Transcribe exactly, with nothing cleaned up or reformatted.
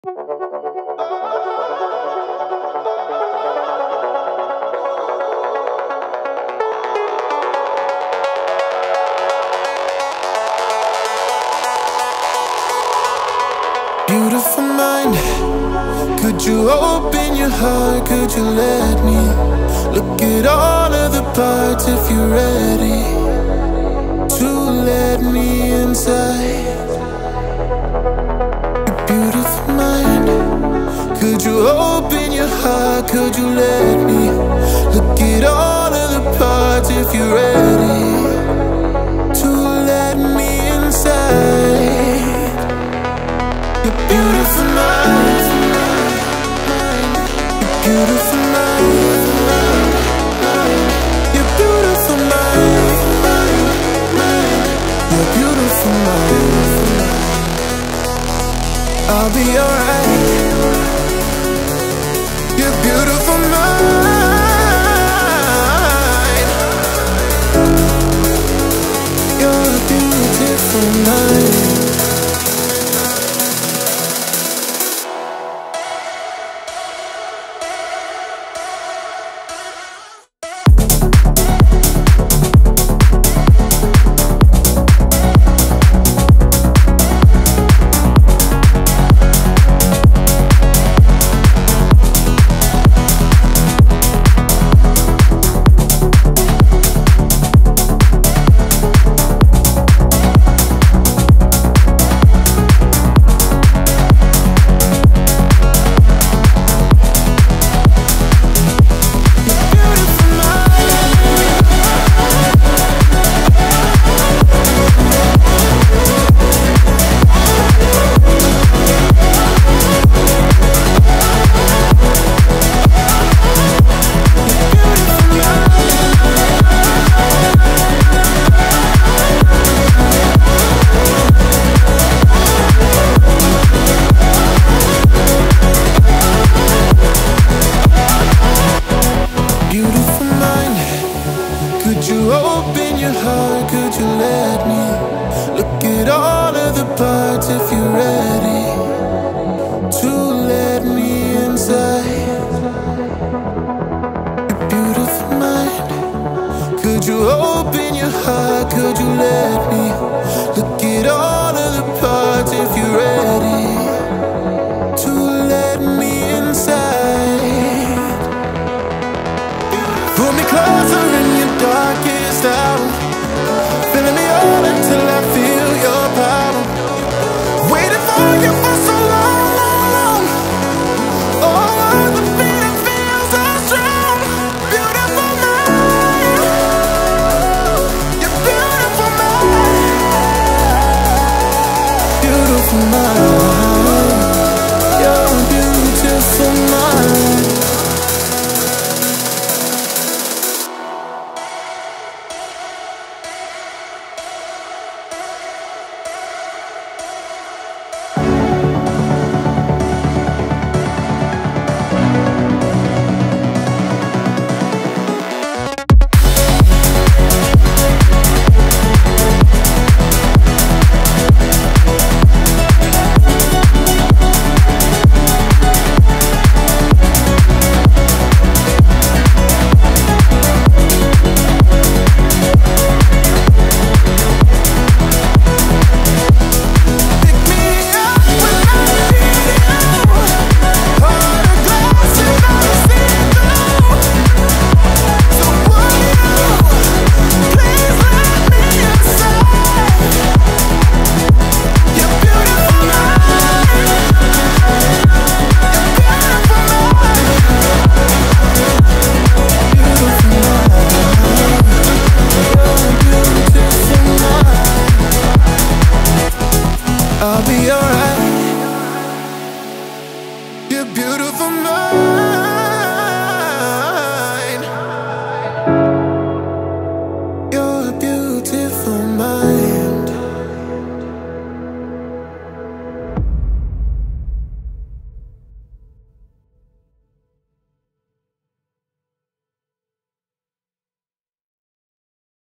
Beautiful mind, could you open your heart, could you let me look at all of the parts if you're ready to let me inside. Beautiful mind, could you open your heart, could you let me look at all of the parts if you're ready to let me inside. You're beautiful mind, you're beautiful mind, you're beautiful mind, you're beautiful mind. I'll be alright. You're beautiful mind, you're a beautiful mind. Could you open your heart, could you let me look at all of the parts if you're ready to let me inside. Your beautiful mind, could you open your heart, could you let me look at all of the parts if you're ready to let me inside. Pull me closer in your darkest hour, filling me all until I feel your power. Waiting for you for so long, long, long. Oh, the feeling feels so strong. Beautiful mind, you're beautiful mind, beautiful mind, you're beautiful mind. I'll be alright.